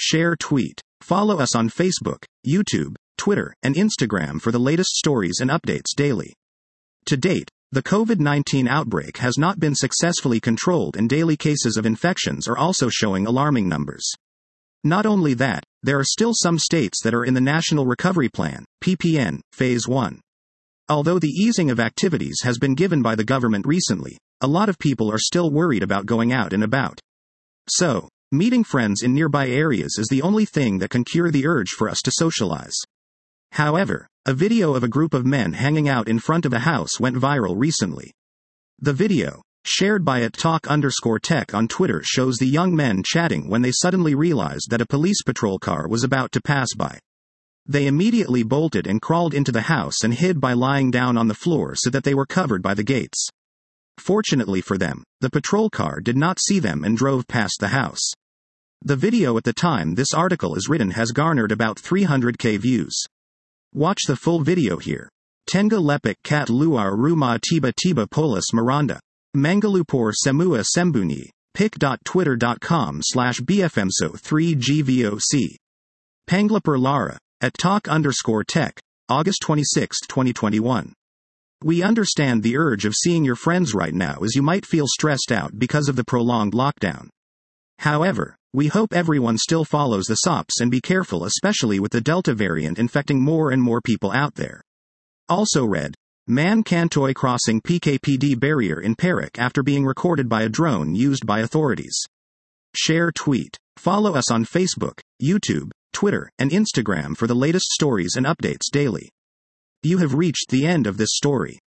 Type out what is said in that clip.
Share tweet. Follow us on Facebook, YouTube, Twitter, and Instagram for the latest stories and updates daily. To date, the COVID-19 outbreak has not been successfully controlled and daily cases of infections are also showing alarming numbers. Not only that, there are still some states that are in the National Recovery Plan, PPN, Phase 1. Although the easing of activities has been given by the government recently, a lot of people are still worried about going out and about. So, meeting friends in nearby areas is the only thing that can cure the urge for us to socialize. However, a video of a group of men hanging out in front of a house went viral recently. The video, shared by @talk_tech on Twitter, shows the young men chatting when they suddenly realized that a police patrol car was about to pass by. They immediately bolted and crawled into the house and hid by lying down on the floor so that they were covered by the gates. Fortunately for them, the patrol car did not see them and drove past the house. The video at the time this article is written has garnered about 300,000 views. Watch the full video here. Tenga lepik kat luar rumah tiba-tiba polis Miranda. Mangalupur semua sembunyi. pic.twitter.com/bfmso3gvoc. Panglipur Lara, @talk_tech, August 26, 2021. We understand the urge of seeing your friends right now as you might feel stressed out because of the prolonged lockdown. However, we hope everyone still follows the SOPs and be careful, especially with the Delta variant infecting more and more people out there. Also read, man Kantoy crossing PKPD barrier in Perak after being recorded by a drone used by authorities. Share tweet. Follow us on Facebook, YouTube, Twitter, and Instagram for the latest stories and updates daily. You have reached the end of this story.